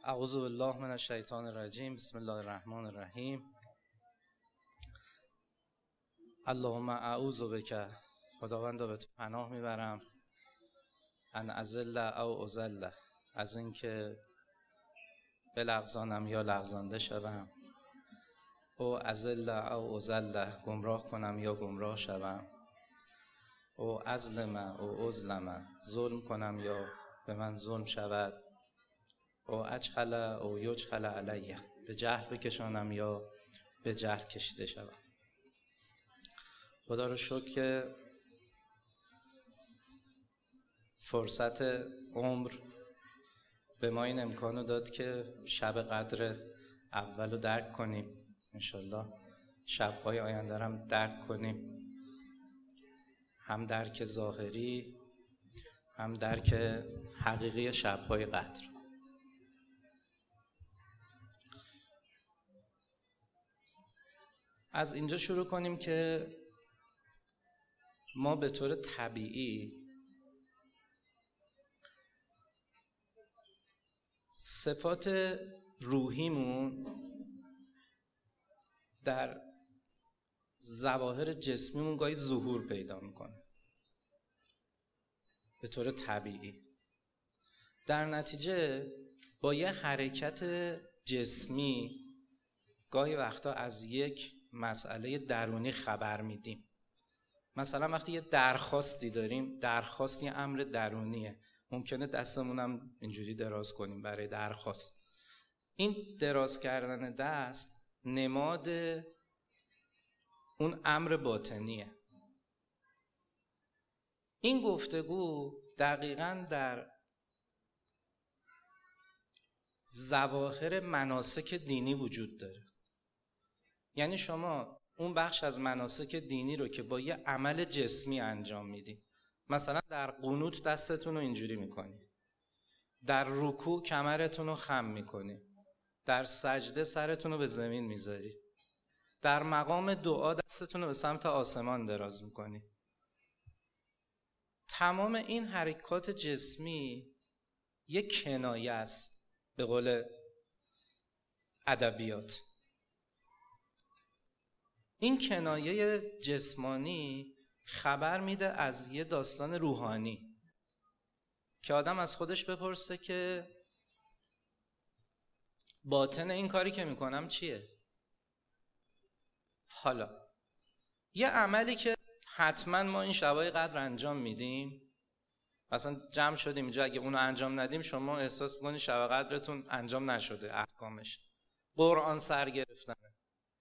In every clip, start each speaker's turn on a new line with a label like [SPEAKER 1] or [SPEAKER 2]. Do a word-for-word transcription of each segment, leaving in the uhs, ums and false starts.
[SPEAKER 1] اعوذ بالله من الشیطان الرجیم. بسم الله الرحمن الرحیم. اللهم اعوذ بک، خداوندا به تو پناه میبرم، ان اذل او اذل، از اینکه بلغزانم یا لغزانده شوم، او اذل او اذل، گمراه کنم یا گمراه شوم، او ازلم او ازلم، ظلم کنم یا به من ظلم شود، او اجهل او یجهل علیه، به جهل بکشانم یا به جهل کشیده شوم. خدا رو شکر که فرصت عمر به ما این امکانو داد که شب قدر اول رو درک کنیم. انشالله شب‌های آینده هم درک کنیم، هم درک ظاهری هم درک حقیقی شب‌های قدر. از اینجا شروع کنیم که ما به طور طبیعی صفات روحیمون در ظواهر جسمیمون گاهی ظهور پیدا میکنه به طور طبیعی. در نتیجه با یه حرکت جسمی گاهی وقتا از یک مسئله درونی خبر میدیم. مثلا وقتی یه درخواستی داریم، درخواست یه امر درونیه، ممکنه دستمونم اینجوری دراز کنیم برای درخواست. این دراز کردن دست نماد اون امر باطنیه. این گفتگو دقیقاً در ظواهر مناسک دینی وجود داره. یعنی شما اون بخش از مناسک دینی رو که با یه عمل جسمی انجام میدی، مثلا در قنوت دستتون رو اینجوری میکنی، در رکوع کمرتون رو خم میکنی، در سجده سرتون رو به زمین میذاری، در مقام دعا دستتون رو به سمت آسمان دراز میکنی. تمام این حرکات جسمی یک کنایه است به قول ادبیات. این کنایه جسمانی خبر میده از یه داستان روحانی که آدم از خودش بپرسه که باطن این کاری که میکنم چیه؟ حالا یه عملی که حتما ما این شبای قدر انجام میدیم، مثلا جمع شدیم اینجا، اگه اونو انجام ندیم شما احساس میکنید شب قدرتون انجام نشده. احکامش قرآن سر گرفتنه.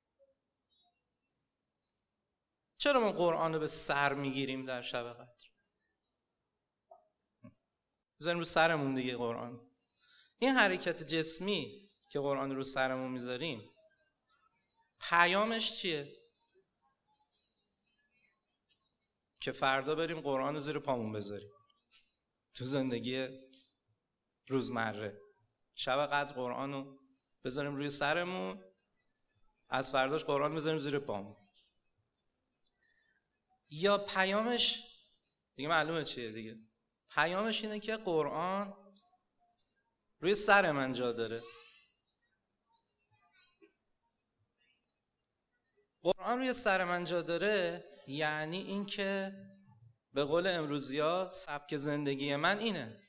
[SPEAKER 1] چرا ما قرآن رو به سر میگیریم در شب قدر؟ بذاریم رو سرمون دیگه قرآن. این حرکت جسمی که قرآن رو سرمون میذاریم پیامش چیه؟ که فردا بریم قرآن رو زیر پامون بذاریم تو زندگی روزمره. شب قدر قرآن رو بذاریم روی سرمون، از فرداش قرآن بذاریم زیر پامون. یا پیامش دیگه معلومه چیه دیگه. پیامش اینه که قرآن روی سر من جا داره. قرآن روی سر من جا داره یعنی این که به قول امروزی‌ها سبک زندگی من اینه.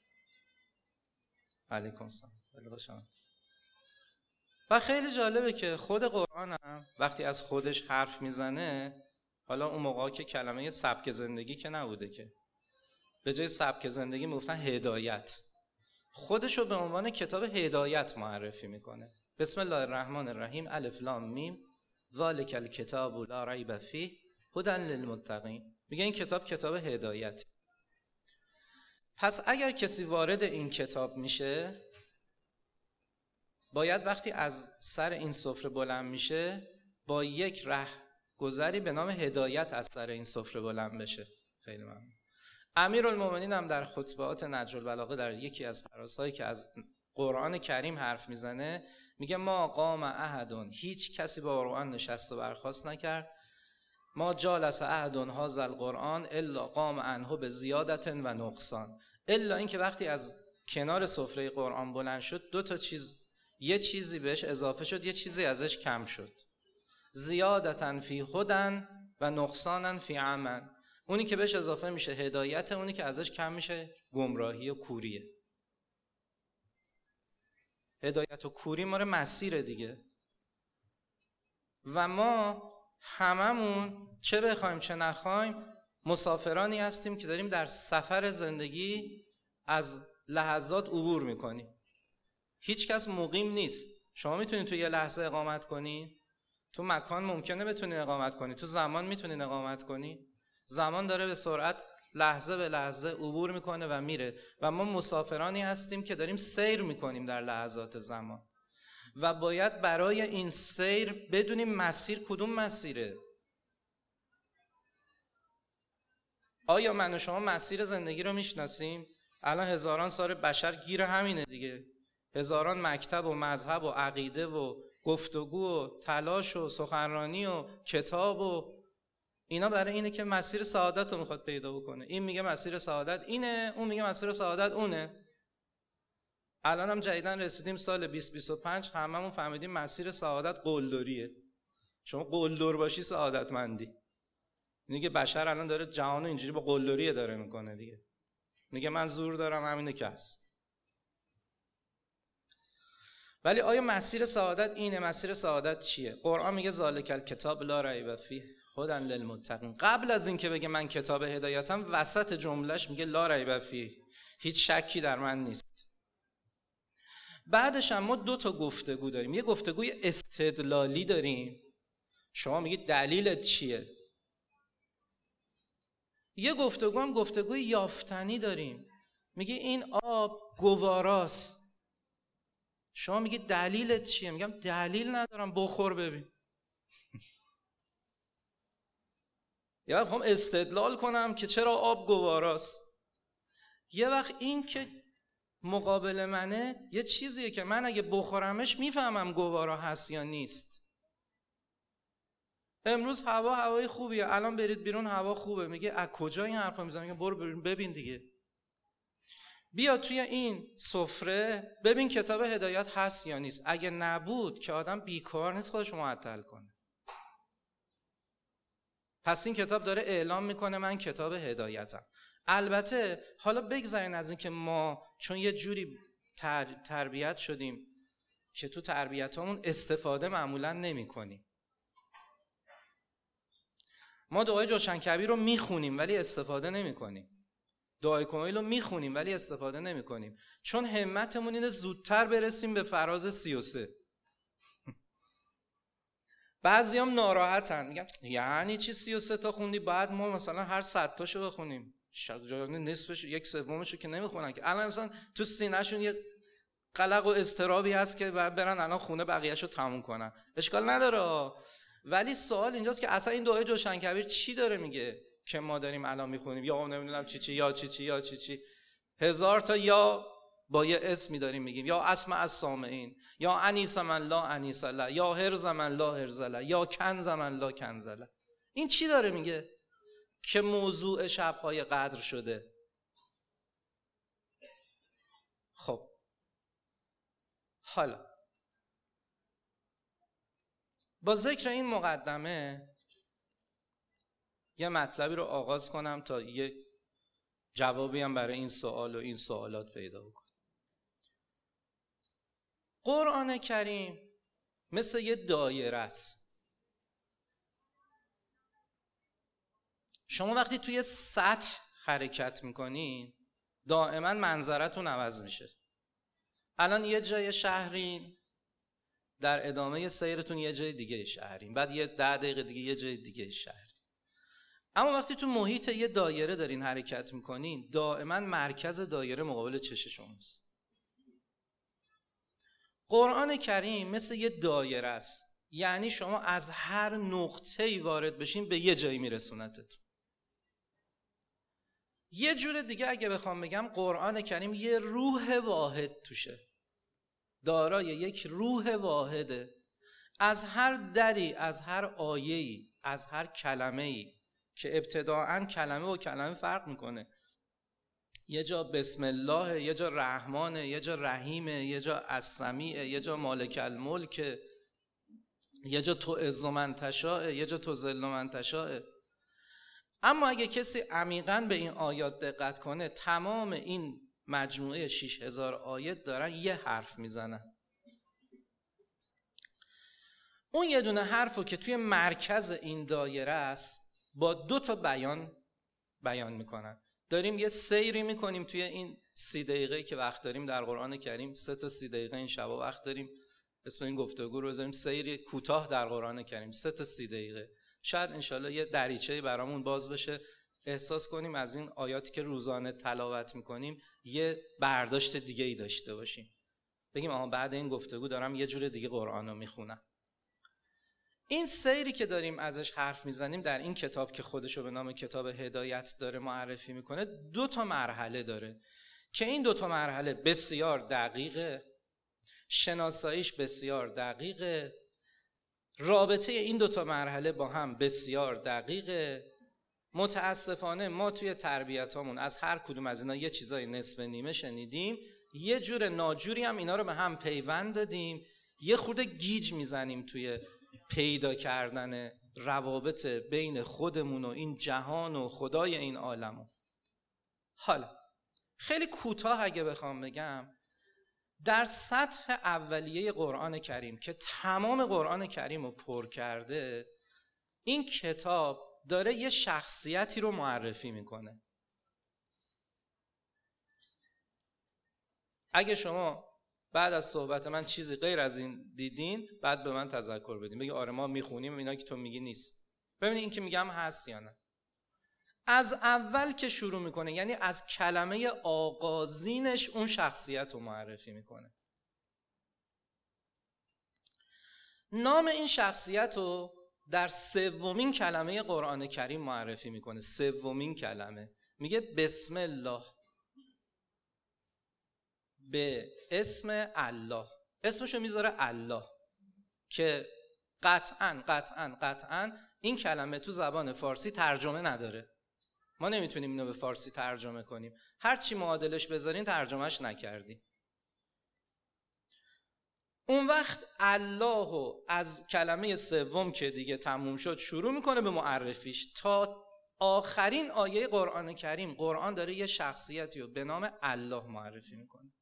[SPEAKER 1] علیکم سلام. و خیلی جالبه که خود قرآن هم وقتی از خودش حرف میزنه، حالا اون موقعا که کلمه سبک زندگی که نبوده، که به جای سبک زندگی میگفتن هدایت، خودشو به عنوان کتاب هدایت معرفی میکنه. بسم الله الرحمن الرحیم، الف لام میم، ذالک الکتاب لا ریب فیه هدی للمتقین. میگه این کتاب کتاب هدایت. پس اگر کسی وارد این کتاب میشه، باید وقتی از سر این سفره بلند میشه با یک ره گذری به نام هدایت از سر این سفره بلند بشه. خیلی ممنون. امیرالمومنین هم در خطبات نهج البلاغه در یکی از فرازهایی که از قرآن کریم حرف میزنه میگه ما قام احدون، هیچ کسی با قرآن نشست و برخاست نکرد، ما جالس احدون هذا القرآن الا قام عنه به زیادت و نقصان، الا اینکه وقتی از کنار سفره قرآن بلند شد دو تا چیز یه چیزی بهش اضافه شد، یه چیزی ازش کم شد. زیادتاً فی هدن و نقصاناً فی عمل. اونی که بهش اضافه میشه هدایت، اونی که ازش کم میشه گمراهی و کوریه. هدایت و کوری ما رو مسیر دیگه. و ما هممون چه بخوایم چه نخوایم مسافرانی هستیم که داریم در سفر زندگی از لحظات عبور میکنیم. هیچ کس مقیم نیست. شما میتونید تو یه لحظه اقامت کنی، تو مکان ممکنه بتونی اقامت کنی، تو زمان میتونی اقامت کنی. زمان داره به سرعت لحظه به لحظه عبور میکنه و میره و ما مسافرانی هستیم که داریم سیر میکنیم در لحظات زمان و باید برای این سیر بدونیم مسیر کدوم مسیره. آیا من و شما مسیر زندگی رو میشناسیم؟ الان هزاران سال بشر گیر همینه دیگه. هزاران مکتب و مذهب و عقیده و گفتگو و تلاش و سخنرانی و کتاب و اینا برای اینه که مسیر سعادت رو میخواد پیدا بکنه. این میگه مسیر سعادت اینه، اون میگه مسیر سعادت اونه. الان هم جدیدن رسیدیم سال بیست بیست و پنج، هممون فهمیدیم مسیر سعادت قلدریه. شما قلدر باشی سعادتمندی. میگه بشر الان داره جهان اینجوری با قلدری داره میکنه دیگه. میگه من زور دارم، همینه که هست. ولی آیا مسیر سعادت اینه؟ مسیر سعادت چیه؟ قرآن میگه ذالک الکتاب لا ریب فیه هدی للمتقین. قبل از این که بگه من کتاب هدایتم، وسط جملهش میگه لا ریب فیه، هیچ شکی در من نیست. بعدش هم ما دو تا گفتگو داریم. یه گفتگوی استدلالی داریم، شما میگید دلیلت چیه. یه گفتگو هم گفتگوی یافتنی داریم، میگه این آب گواراست، شما میگید دلیلت چیه؟ میگم دلیل ندارم، بخور ببین. یا میخوام استدلال کنم که چرا آب گواراست. یه وقت این که مقابل منه یه چیزیه که من اگه بخورمش میفهمم گوارا هست یا نیست. امروز هوا هوای خوبیه، الان برید بیرون هوا خوبه، میگه از کجا این حرفا میزنه؟ میگه برو بیرون ببین دیگه. بیا توی این سفره ببین کتاب هدایت هست یا نیست. اگه نبود که آدم بیکار نیست خودش معطل کنه. پس این کتاب داره اعلام میکنه من کتاب هدایتم. البته حالا بگذارین از این که ما چون یه جوری تر، تربیت شدیم که تو تربیتامون استفاده معمولا نمی کنیم. ما دعای جوشنکبیر رو میخونیم ولی استفاده نمی کنیم. دعای کمیل رو میخونیم ولی استفاده نمی کنیم، چون همتمون اینه زودتر برسیم به فراز سی و سه. بعضی هم ناراحتن، میگن یعنی چی سی و سه تا خوندی بعد ما مثلا هر صد تاشو بخونیم؟ نصفش یک سومشو که نمیخونن که. الان مثلا تو سینه‌شون یه قلق و اضطرابی هست که بعد برن الان خونه بقیه‌شو تموم کنن. اشکال نداره، ولی سوال اینجاست که اصلا این دعای جوشنکبیر چی داره میگه که ما داریم الان میخونیم؟ یا نمیدونم چی چی یا چی چی یا چی چی هزار تا یا با یه اسمی داریم میگیم، یا اسمع السامعین، یا انیس من لا انیس له، یا هرز من لا هرز له، یا کنز من لا کنز له. این چی داره میگه که موضوع شب‌های قدر شده؟ خب حالا با ذکر این مقدمه یه مطلبی رو آغاز کنم تا یه جوابی هم برای این سوال و این سوالات پیدا بکنم. قرآن کریم مثل یه دایره است. شما وقتی توی سطح حرکت میکنین دائما منظرتون عوض میشه. الان یه جای شهرین، در ادامه سیرتون یه جای دیگه شهرین، بعد یه ده دقیقه دیگه یه جای دیگه شهرین. اما وقتی تو محیط یه دایره دارین حرکت میکنین دائما مرکز دایره مقابل چش شماست. قرآن کریم مثل یه دایره است، یعنی شما از هر نقطه‌ای وارد بشین به یه جایی میرسونتتون. یه جور دیگه اگه بخوام بگم قرآن کریم یه روح واحد توشه، دارای یک روح واحده. از هر دری، از هر آیه‌ای، از هر کلمه‌ای که ابتداعاً کلمه و کلمه فرق میکنه، یه جا بسم الله، یه جا رحمانه، یه جا رحیمه، یه جا السمیعه، یه جا مالک الملک، یه جا تو عز من تشاء، یه جا تو ذل من تشاء. اما اگه کسی عمیقاً به این آیات دقت کنه، تمام این مجموعه شش هزار آیت دارن یه حرف میزنن. اون یه دونه حرفو که توی مرکز این دایره است با دو تا بیان بیان میکنن. داریم یه سیری میکنیم توی این سی دقیقه که وقت داریم در قرآن کریم، سه تا سی دقیقه این شبا وقت داریم، اسم این گفتگو رو بذاریم سیری کوتاه در قرآن کریم، سه تا سی دقیقه. شاید انشالله یه دریچه‌ای برامون باز بشه، احساس کنیم از این آیاتی که روزانه تلاوت میکنیم یه برداشت دیگه ای داشته باشیم، بگیم آها بعد این گفتگو دارم یه جور دیگه قرآن رو میخونم. این سیری که داریم ازش حرف میزنیم در این کتاب که خودشو به نام کتاب هدایت داره معرفی میکنه، دو تا مرحله داره که این دو تا مرحله بسیار دقیقه، شناساییش بسیار دقیقه، رابطه این دو تا مرحله با هم بسیار دقیقه. متاسفانه ما توی تربیتامون از هر کدوم از اینا یه چیزای نصف نیمه شنیدیم، یه جور ناجوری هم اینا رو به هم پیوند دادیم، یه خورده گیج میزنیم توی پیدا کردن روابط بین خودمون و این جهان و خدای این عالم. حالا خیلی کوتاه اگه بخوام بگم، در سطح اولیه قرآن کریم که تمام قرآن کریم رو پر کرده، این کتاب داره یه شخصیتی رو معرفی میکنه. اگه شما بعد از صحبت من چیزی غیر از این دیدین، بعد به من تذکر بدین، بگی آره ما میخونیم اینا که تو میگی نیست. ببینید این که میگم هست یا نه. از اول که شروع میکنه، یعنی از کلمه آغازینش اون شخصیت رو معرفی میکنه. نام این شخصیت رو در سومین کلمه قرآن کریم معرفی میکنه. سومین کلمه میگه بسم الله، به اسم الله. اسمشو میذاره الله که قطعاً قطعاً قطعاً این کلمه تو زبان فارسی ترجمه نداره. ما نمیتونیم اینو به فارسی ترجمه کنیم، هر چی معادلش بذارین ترجمهش نکردیم. اون وقت الله رو از کلمه سوم که دیگه تموم شد شروع میکنه به معرفیش تا آخرین آیه قرآن کریم. قرآن داره یه شخصیتی رو به نام الله معرفی میکنه.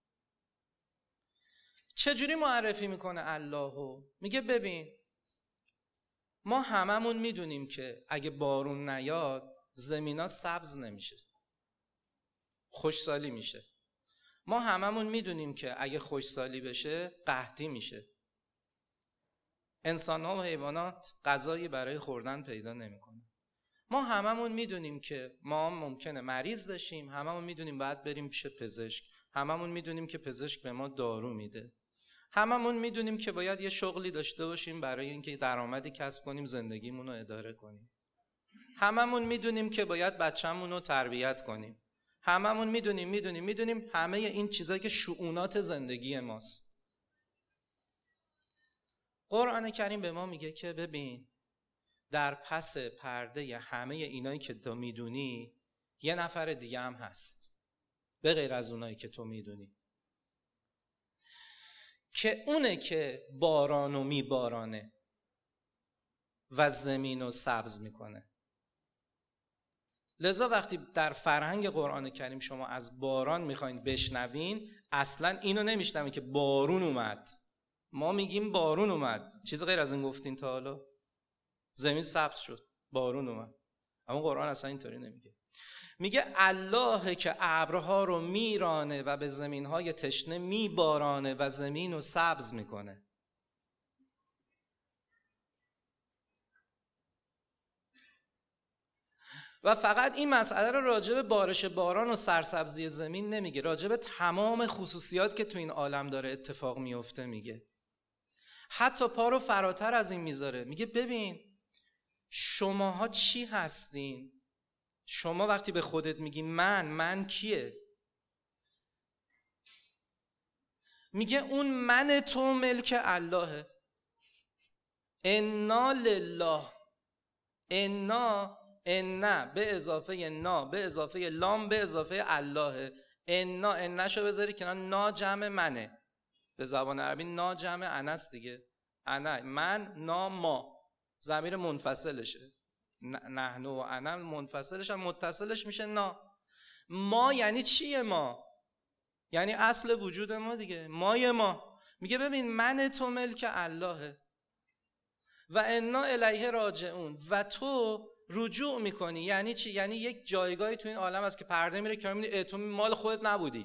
[SPEAKER 1] چجوری معرفی میکنه الله رو؟ میگه ببین ما هممون میدونیم که اگه بارون نیاد زمینا سبز نمیشه، خشکسالی میشه. ما هممون میدونیم که اگه خشکسالی بشه قحطی میشه. انسان‌ها و حیوانات غذایی برای خوردن پیدا نمیکنه. ما هممون میدونیم که ما ممکنه مریض بشیم، هممون میدونیم باید بریم پیش پزشک، هممون میدونیم که پزشک به ما دارو میده، هممون میدونیم که باید یه شغلی داشته باشیم برای اینکه درآمدی کسب کنیم زندگیمون رو اداره کنیم. هممون میدونیم که باید بچه‌مون رو تربیت کنیم. هممون میدونیم میدونیم میدونیم همه این چیزایی که شؤونات زندگی ماست. قرآن کریم به ما میگه که ببین در پس پرده همه اینایی که تو میدونی یه نفر دیگه هم هست به غیر از اونایی که تو میدونی، که اونه که بارانو میبارانه و زمینو سبز میکنه. لذا وقتی در فرهنگ قرآن کریم شما از باران میخواین بشنوین، اصلا اینو نمیشنوین که بارون اومد. ما میگیم بارون اومد، چیز غیر از این گفتین تا حالا؟ زمین سبز شد، بارون اومد. اما قرآن اصلا اینطوری نمیگه. میگه الله که ابرها رو میرانه و به زمینهای تشنه میبارانه و زمین رو سبز میکنه. و فقط این مسئله رو راجع به بارش باران و سرسبزی زمین نمیگه، راجع به تمام خصوصیات که تو این عالم داره اتفاق میفته میگه. حتی پا رو فراتر از این میذاره، میگه ببین شماها چی هستین؟ شما وقتی به خودت میگی من، من کیه؟ میگه اون من تو ملک اللهه. انا لله، انا ان به اضافه نا به اضافه لام به اضافه الله. انا انشو بذاری کنار، نا جمع منه، به زبان عربی نا جمع انس دیگه، انا من، نا ما، ضمیر منفصلشه، نحن و انا منفصلش هم متصلش میشه نا. ما یعنی چیه؟ ما یعنی اصل وجود ما دیگه، مای ما. میگه ببین من تو ملک اللهه و انا الیه راجعون، و تو رجوع میکنی. یعنی چی؟ یعنی یک جایگاهی تو این عالم هست که پرده میره که میبینی تو مال خودت نبودی.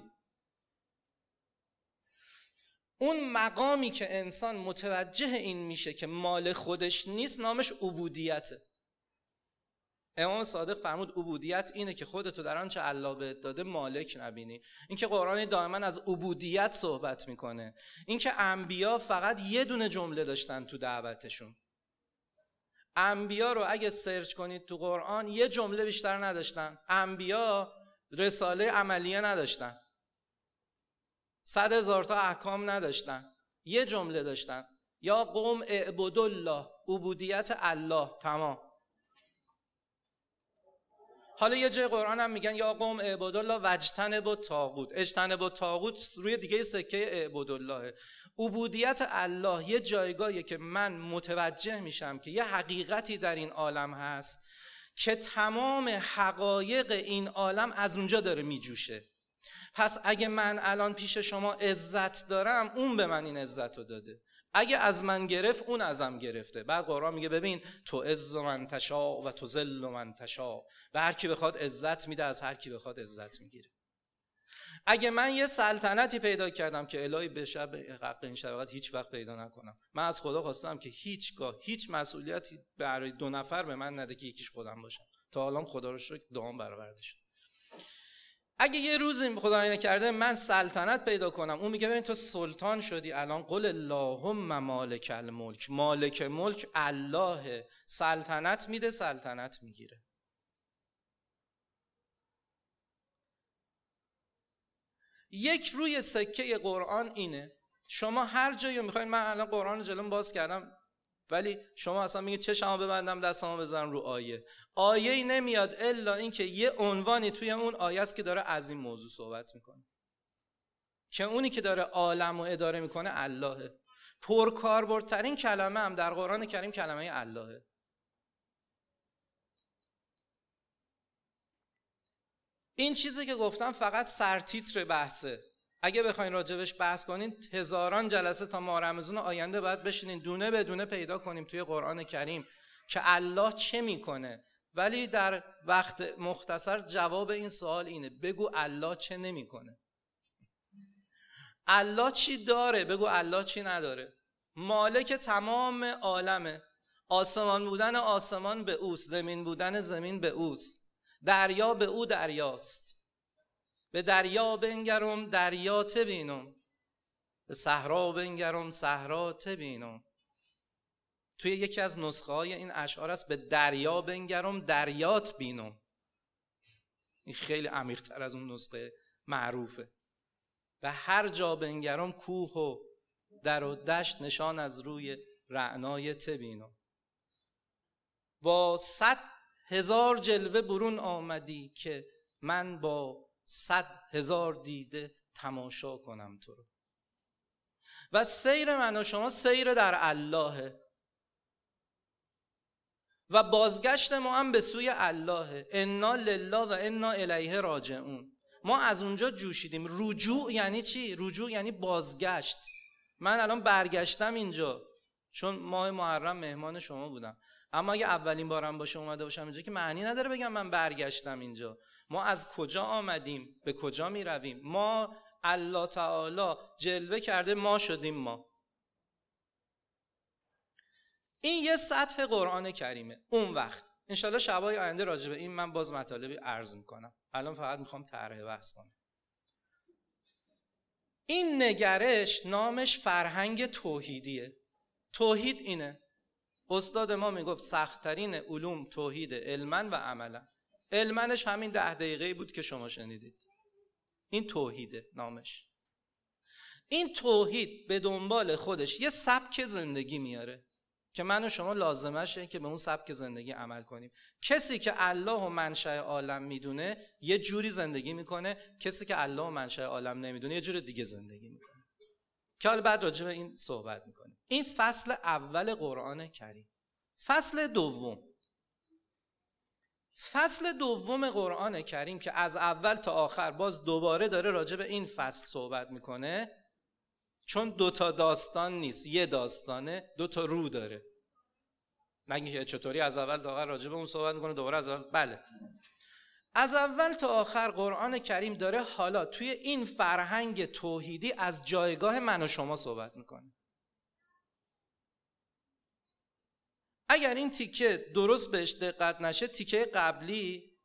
[SPEAKER 1] اون مقامی که انسان متوجه این میشه که مال خودش نیست نامش عبودیته. امام صادق فرمود عبودیت اینه که خودتو در آنچه الله بهت داده مالک نبینی. این که قرآن دائما از عبودیت صحبت میکنه. این که انبیا فقط یه دونه جمله داشتن تو دعوتشون. انبیا رو اگه سرچ کنید تو قرآن یه جمله بیشتر نداشتن. انبیا رساله عملیه نداشتن، صد هزار تا احکام نداشتن، یه جمله داشتن، یا قوم اعبدوا الله، عبودیت الله، تمام. حالا یه جای قرآن هم میگن یا قوم اعبدوا الله واجتنبوا الطاغوت. اجتنبوا الطاغوت روی دیگه سکه اعبدوا الله. عبودیت الله یه جایگاهیه که من متوجه میشم که یه حقیقتی در این عالم هست که تمام حقایق این عالم از اونجا داره میجوشه. پس اگه من الان پیش شما عزت دارم، اون به من این عزت رو داده. اگه از من گرفت، اون ازم گرفته. بعد قرآن میگه ببین تو عز من تشاء و تو ذل من تشاء، و هر کی بخواد عزت میده، از هر کی بخواد عزت میگیره. اگه من یه سلطنتی پیدا کردم که الهی به شب حق این شبقت هیچ وقت پیدا نکنم، من از خدا خواستم که هیچگاه هیچ مسئولیتی برای دو نفر به من نده که یکیش خودم باشم. تا الان خدا رو شکر دعام برآورده شد. اگه یه روزی خدا نکرده من سلطنت پیدا کنم، اون میگه ببین تو سلطان شدی الان، قل اللهم مالک الملک، مالک ملک الله، سلطنت میده سلطنت میگیره. یک روی سکه قرآن اینه. شما هر جایی میخواین، من الان قرآن رو جلوم باز کردم ولی شما اصلا میگید چشمو ببندم دستمو بزنم رو آیه، آیه‌ای نمیاد الا اینکه یه عنوانی توی اون آیه است که داره از این موضوع صحبت میکنه، که اونی که داره عالم رو اداره میکنه اللهه. پرکاربردترین کلمه هم در قرآن کریم کلمه اللهه. این چیزی که گفتم فقط سرتیتر بحثه. اگه بخواین راجبش بحث کنین هزاران جلسه تا ماه رمضان آینده باید بشینین دونه به دونه پیدا کنیم توی قرآن کریم که الله چه میکنه. ولی در وقت مختصر جواب این سوال اینه، بگو الله چه نمیکنه. الله چی داره؟ بگو الله چی نداره. مالک تمام عالمه. آسمان بودن آسمان به اوست، زمین بودن زمین به اوست، دریا به او دریاست. به دریا بنگرم دریا تبینم، به صحرا بنگرم صحرا تبینم. توی یکی از نسخه های این اشعار است به دریا بنگرم دریات بینم. این خیلی عمیق تر از اون نسخه معروفه. به هر جا بنگرم کوه و در و دشت نشان از روی رعنای تبینم. با صد هزار جلوه برون آمدی که من با صد هزار دیده تماشا کنم تو رو. و سیر من و شما سیر در اللهه و بازگشت ما هم به سوی اللهه. انا لله و انا الیه راجعون. ما از اونجا جوشیدیم. رجوع یعنی چی؟ رجوع یعنی بازگشت. من الان برگشتم اینجا چون ماه محرم مهمان شما بودم، اما اگه اولین بارم باشه اومده باشم اینجا که معنی نداره بگم من برگشتم اینجا. ما از کجا آمدیم به کجا می رویم؟ ما الله تعالی جلوه کرده ما شدیم ما. این یه سطح قرآن کریمه. اون وقت انشالله شبای آینده راجع به این من باز مطالبی عرض میکنم. الان فقط میخوام طرح بحث کنم. این نگرش نامش فرهنگ توحیدیه. توحید اینه. استاد ما میگفت سخت‌ترین علوم توحید، علما و عملا. علمنش همین ده دقیقه‌ای بود که شما شنیدید. این توحیده نامش. این توحید به دنبال خودش یه سبک زندگی میاره که من و شما لازمشه که به اون سبک زندگی عمل کنیم. کسی که الله و منشأ عالم میدونه یه جوری زندگی میکنه، کسی که الله و منشأ عالم نمیدونه یه جور دیگه زندگی میکنه، که حالا بعد راجع به این صحبت میکنیم. این فصل اول قرآن کریم. فصل دوم فصل دوم قرآن کریم که از اول تا آخر باز دوباره داره راجع به این فصل صحبت میکنه، چون دوتا داستان نیست، یه داستانه، دوتا رو داره. نگه چطوری از اول تا آخر راجع به اون صحبت میکنه دوباره از اول. بله، از اول تا آخر قرآن کریم داره حالا توی این فرهنگ توحیدی از جایگاه من و شما صحبت میکنه. اگر این تیکه درست بهش دقت نشه، تیکه قبلی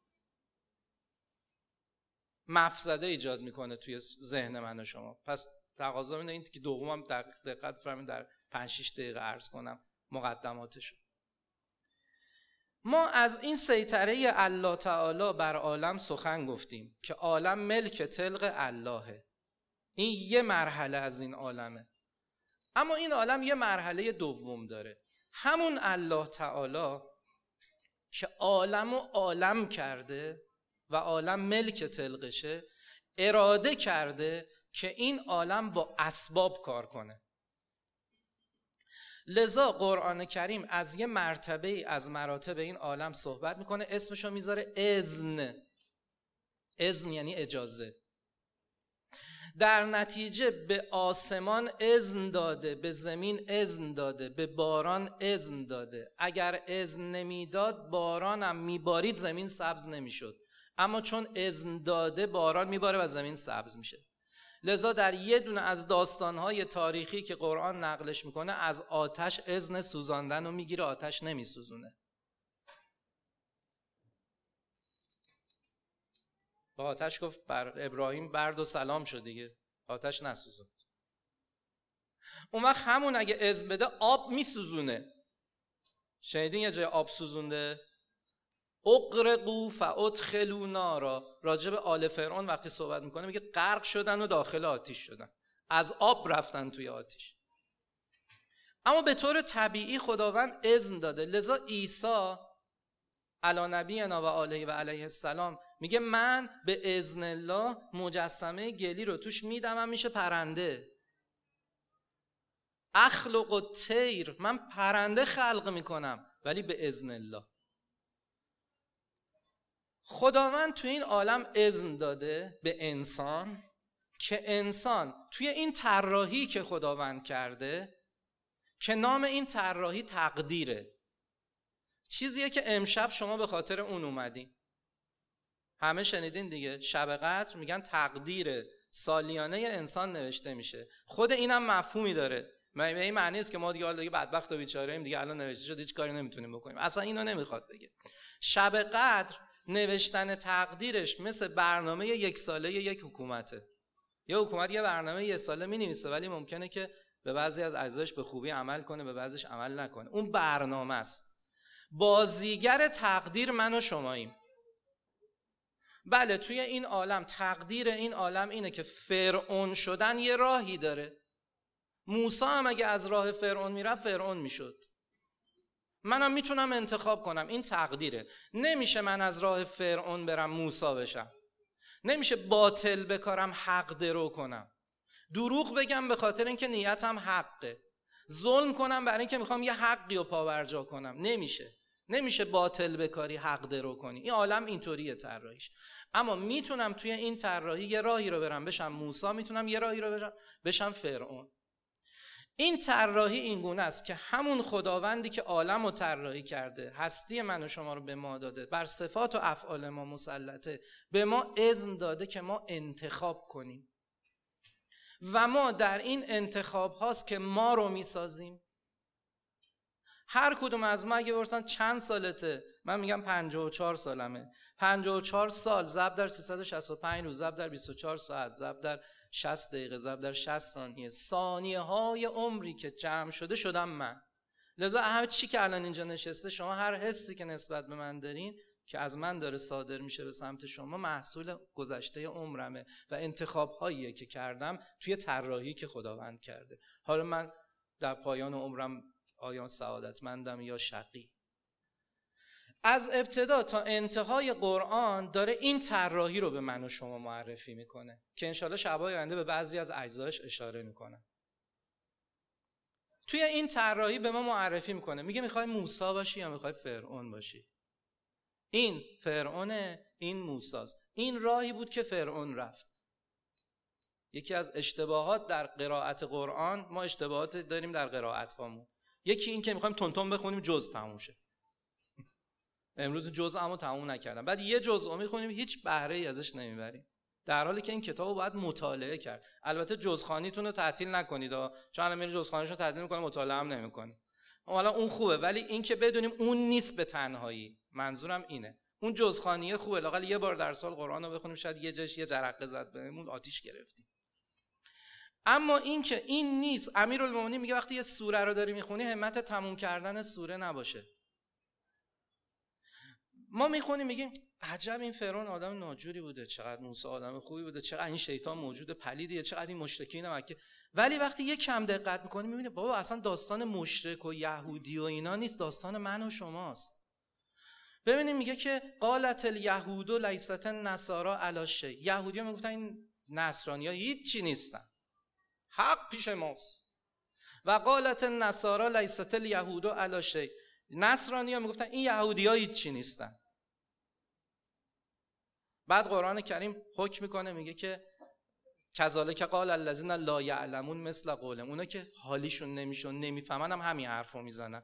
[SPEAKER 1] مفسده ایجاد میکنه توی ذهن من و شما. پس تقاضا اینه این تیکه دومم دقت بفرمایید در پنج شش دقیقه عرض کنم مقدماتشو. ما از این سیطره الله تعالی بر عالم سخن گفتیم که عالم ملک طلق اللهه. این یه مرحله از این عالمه. اما این عالم یه مرحله دوم داره. همون الله تعالی که عالم و عالم کرده و عالم ملک طلقشه، اراده کرده که این عالم با اسباب کار کنه. لذا قرآن کریم از یه مرتبه از مراتب این عالم صحبت میکنه، اسمشو میذاره اذن. اذن یعنی اجازه. در نتیجه به آسمان اذن داده، به زمین اذن داده، به باران اذن داده. اگر اذن نمیداد بارانم میبارید زمین سبز نمیشد، اما چون اذن داده باران میباره و زمین سبز میشه. لذا در یه دونه از داستانهای تاریخی که قرآن نقلش میکنه از آتش اذن سوزاندن رو میگیره، آتش نمیسوزونه. با آتش گفت بر ابراهیم برد و سلام شد دیگه، آتش نسوزوند. اون وقت همون اگه اذن بده آب میسوزونه. شنیدین یه جای آب سوزونده؟ اغرقوا فادخلوا نارا. راجع به آل فرعون وقتی صحبت میکنه میگه غرق شدن و داخل آتش شدن، از آب رفتن توی آتش. اما به طور طبیعی خداوند اذن داده. لذا عیسی علی نبینا و علیه و علیه السلام میگه من به اذن الله مجسمه گلی رو توش میدمم میشه پرنده. اخلق الطیر، من پرنده خلق میکنم ولی به اذن الله. خداوند توی این عالم اذن داده به انسان که انسان توی این طراحی که خداوند کرده، که نام این طراحی تقدیره، چیزیه که امشب شما به خاطر اون اومدین. همه شنیدین دیگه، شب قدر میگن تقدیر سالیانه انسان نوشته میشه. خود اینم مفهومی داره. به این معنی است که ما دیگه حالا دیگه بدبخت و بیچاره‌ایم دیگه، الان نوشته شد هیچ کاری نمیتونیم بکنیم. اصلا اینو نمیخواد بگه. شب قدر نوشتن تقدیرش مثل برنامه یک ساله یک حکومته. یه حکومت یه برنامه یک ساله می‌نویسه ولی ممکنه که به بعضی از اجزاش به خوبی عمل کنه، به بعضیش عمل نکنه. اون برنامه است. بازیگر تقدیر من و شماییم. بله، توی این عالم تقدیر این عالم اینه که فرعون شدن یه راهی داره. موسی هم اگه از راه فرعون میرفت فرعون میشد. منم میتونم انتخاب کنم، این تقدیره. نمیشه من از راه فرعون برم موسی بشم. نمیشه باطل بکارم حق درو کنم. دروغ بگم به خاطر اینکه نیتم حقه. ظلم کنم برای اینکه میخوام یه حقی رو پاورجا کنم. نمیشه. نمیشه باطل بکاری حق درو کنی. این عالم اینطوریه طراحیش. اما میتونم توی این طراحی یه راهی رو برم بشم موسی، میتونم یه راهی رو بشم بشم فرعون. این طراحی این گونه است که همون خداوندی که عالم رو طراحی کرده، هستی من و شما رو به ما داده، بر صفات و افعال ما مسلطه، به ما اذن داده که ما انتخاب کنیم و ما در این انتخاب هاست که ما رو میسازیم. هر کدوم از ما اگه برسن چند سالته، من میگم پنجاه و چهار سالمه، پنجاه و چهار سال ضرب در سیصد و شصت و پنج روز ضرب در بیست و چهار ساعت ضرب در شصت دقیقه ضرب در شصت ثانیه، ثانیه های عمری که جمع شده شدم من. لذا هر چی که الان اینجا نشسته، شما هر حسی که نسبت به من دارین که از من داره صادر میشه به سمت شما، محصول گذشته عمرمه و انتخاب هاییه که کردم توی طراحی که خداوند کرده. حالا من در پایان عمرم آیا سعادتمندم یا شقی. از ابتدا تا انتهای قرآن داره این طراحی رو به من و شما معرفی میکنه که انشالله شبای آینده به بعضی از اجزایش اشاره میکنم. توی این طراحی به ما معرفی میکنه، میگه میخوای موسی باشی یا میخوای فرعون باشی. این فرعونه، این موساست. این راهی بود که فرعون رفت. یکی از اشتباهات در قرائت قرآن، ما اشتباهات داریم در قرائت هامون. یکی این که میخوایم تونتون بخونیم جز تموم شه. امروز جزءمو تموم نکردم، بعد یه جزء میخونیم هیچ بهره ای ازش نمیبریم، در حالی که این کتابو باید مطالعه کرد. البته جزخوانیتون رو تعطیل نکنید، چون الان میری جزخوانیشو تعطیل میکنه مطالعه هم نمیکنه. حالا اون خوبه، ولی این که بدونیم اون نیست به تنهایی. منظورم اینه، اون جزخوانیه خوبه، لااقل یه بار در سال قرآن رو بخونیم، شاید یه جاش یه جرقه زد بهمون آتیش گرفتیم. اما این که این نیست. امیرالمومنین میگه وقتی یه سوره رو داری میخونی همت تموم کردن سوره نباشه. ما میخونیم میگیم عجب این فرعون آدم ناجوری بوده، چقدر موسی آدم خوبی بوده، چقدر این شیطان موجود پلیدیه، چقدر این مشرکین مکه. ولی وقتی یک کم دقت میکنیم میبینیم بابا اصلا داستان مشرک و یهودی و اینا نیست، داستان من و شماست. ببینیم میگه که قالت الیهود لیست النصارى علی شیء. یهودی‌ها میگفتن این نصرانی‌ها هیچ چی نیستن، حق پیش ماست. و قالت النصارى لیست الیهود علی شیء. نصرانی‌ها میگفتن این یهودی‌ها هیچ چی نیستن. بعد قرآن کریم حکم میکنه میگه که کذالک قال الذین لا یعلمون مثل قولهم. اونا که حالیشون نمیشون نمیفهمن هم همین حرفو میزنن.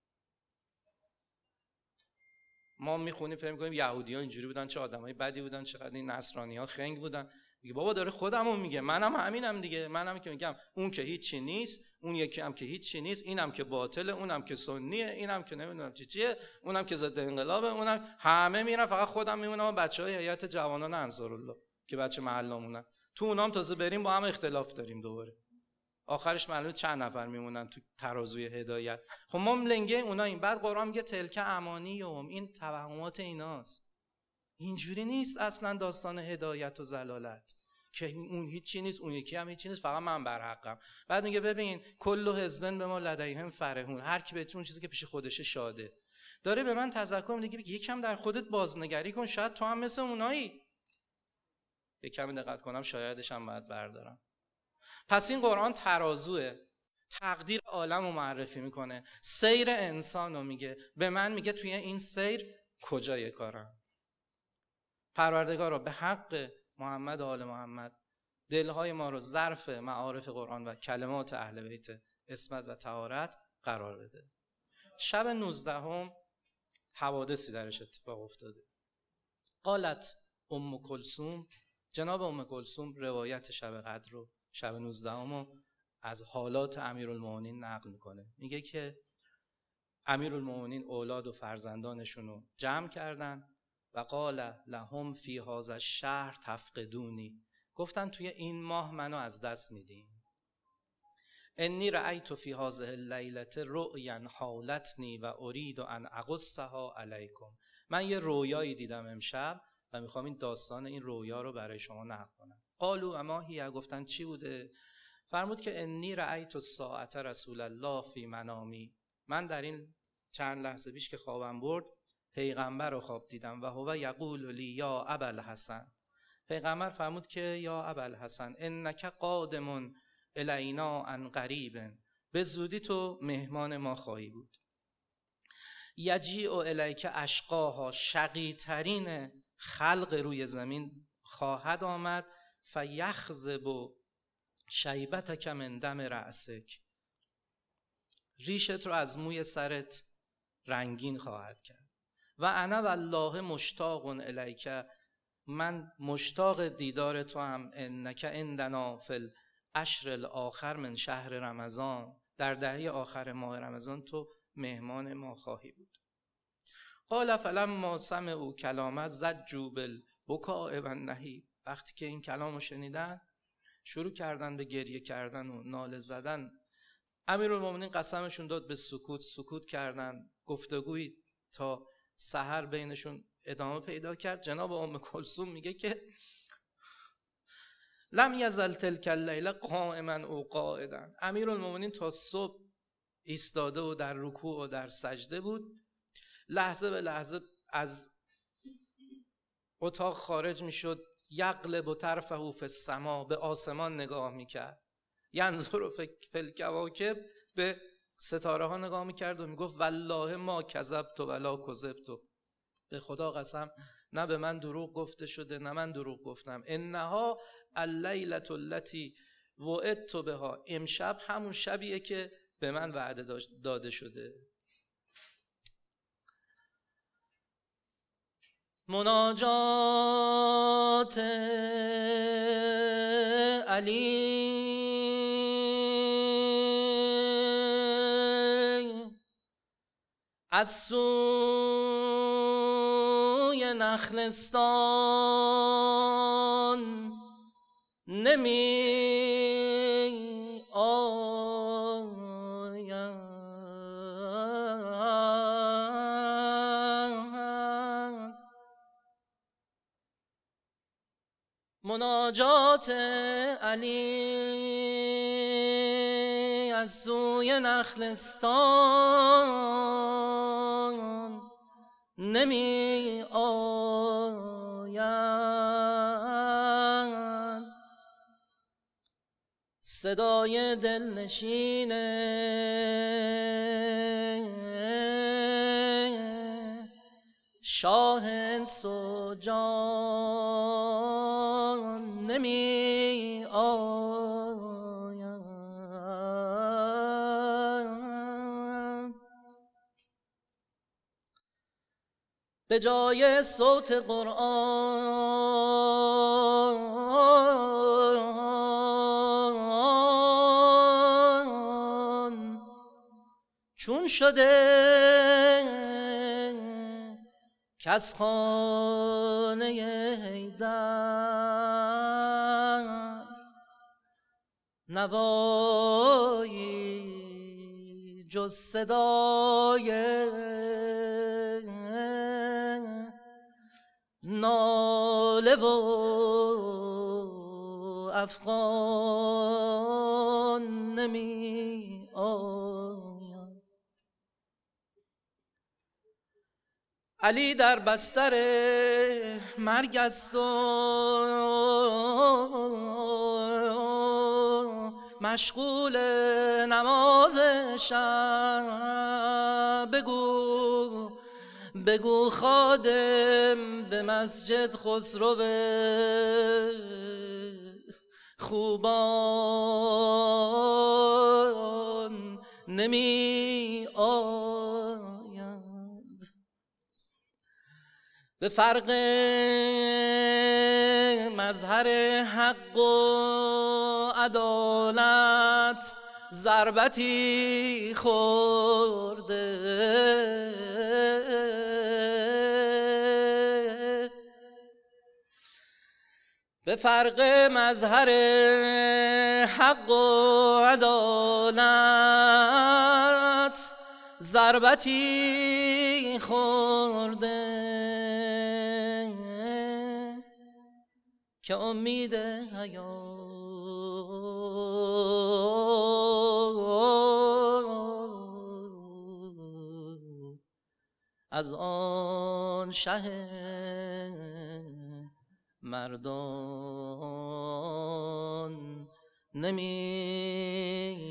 [SPEAKER 1] ما میخونیم فهم میکنیم یهودی‌ها اینجوری بودن، چه آدمای بدی بودن، چقدر این نصرانی‌ها خنگ بودن. میگه بابا داره خودمو میگه، منم همینم دیگه. منم که میگم اون که هیچی نیست، اون یکی هم که هیچی نیست، اینم که باطله، اونم که سنیه، اینم که نمیدونم چی چیه، اونم که ضد انقلابه، اونم همه میرن، فقط خودم میمونم و بچهای هیئت جوانان انصارالله که بچه محلمونن. تو اونام تازه بریم با هم اختلاف داریم دوباره. آخرش معلومه چند نفر میمونن تو ترازوی هدایت. خب ما لنگه اونا این. بعد قرآن میگه تلک امانیهم، این توهمات ایناست. اینجوری نیست اصلا داستان هدایت و ضلالت که اون هیچی نیست، اون یکی هم هیچی نیست، فقط من بر حقم. بعد میگه ببین کل حزب به ما لدیهم فرحون، هر کی به اون چیزی که پیش خودشه شاده. داره به من تذکر میده که یکم در خودت بازنگری کن، شاید تو هم مثل اونایی. یکم دقت کنم شایدش هم باید بردارم. پس این قرآن ترازوه، تقدیر عالم رو معرفی میکنه، سیر انسان رو میگه. به من میگه توی این سیر کجای کارم. پروردگارا به حق محمد و آل محمد دلهای ما رو ظرف معارف قرآن و کلمات اهل بیت عصمت و طهارت قرار بده. شب نوزدهم حوادثی درش اتفاق افتاده. قالت ام کلثوم، جناب ام کلثوم روایت شب قدر رو، شب نوزدهم رو از حالات امیرالمومنین نقل میکنه. میگه که امیرالمومنین اولاد و فرزندانشون رو جمع کردن و قال لهم فی هذا الشهر تفقدونی، گفتن توی این ماه منو از دست میدین. انی رأیت فی هذه اللیلة رؤیا حالتنی و ارید ان اقصها علیکم. من یه رویایی دیدم امشب و میخوام این داستان این رویا رو برای شما نقل کنم. قالوا اما هی، گفتن چی بوده؟ فرمود که انی رأیت الساعة رسول الله فی منامی. من در این چند لحظه پیش که خوابم برد پیغمبر رو خواب دیدم و هو یقول لی یا ابوالحسن. پیغمبر فرمود که یا ابوالحسن انک قادم الینا عن قریب، به زودی تو مهمان ما خواهی بود. یجیء الیک اشقاها، شقی ترین خلق روی زمین خواهد آمد. فیخضب شیبتک من دم رأسک، ریشت رو از موی سرت رنگین خواهد کرد. و انا والله مشتاق الیک، من مشتاق دیدار تو هم. انک عندنا فی العشر الاخر من شهر رمضان، در دهه آخر ماه رمضان تو مهمان ما خواهی بود. قال فلما سمعوا کلامه زجوا بالبکاء والنحیب. وقتی که این کلامو شنیدن شروع کردن به گریه کردن و ناله زدن. امیرالمومنین قسمشون داد به سکوت، سکوت کردن. گفتگویی تا سحر بینشون ادامه پیدا کرد. جناب ام کلثوم میگه که لم یزل تلک اللیله قائما او قاعدا. امیرالمومنین تا صبح ایستاده و در رکوع و در سجده بود. لحظه به لحظه از اتاق خارج میشد، یقلب طرفه فی السما، به آسمان نگاه میکرد، ینظر فی الکواکب، به ستاره ها نگاه میکرد و میگفت والله ما کذبت ولا کذبت، به خدا قسم نه به من دروغ گفته شده نه من دروغ گفتم. انها اللیلة التي وعدت بها، امشب همون شبیه که به من وعده داده شده. مناجات علی از سوی نخلستان نمی آید، مناجات علی از سوی نخلستان نمی آید، صدای دلنشین شاه انس و جان نمی آید، به جای صوت قرآن چون شده کس خانه حیدر نوایی جز صدای ناله و افغان نمی آید. علی در بستر مرگ است و مشغول نماز شب. بگو بگو خادم به مسجد خسرو خوبان نمی آید. به فرق مظهر حق و عدالت ضربتی خورده، به فرق مظهر حق و عدالت ضربتی خورده که امید حیات از آن شه مردان نمی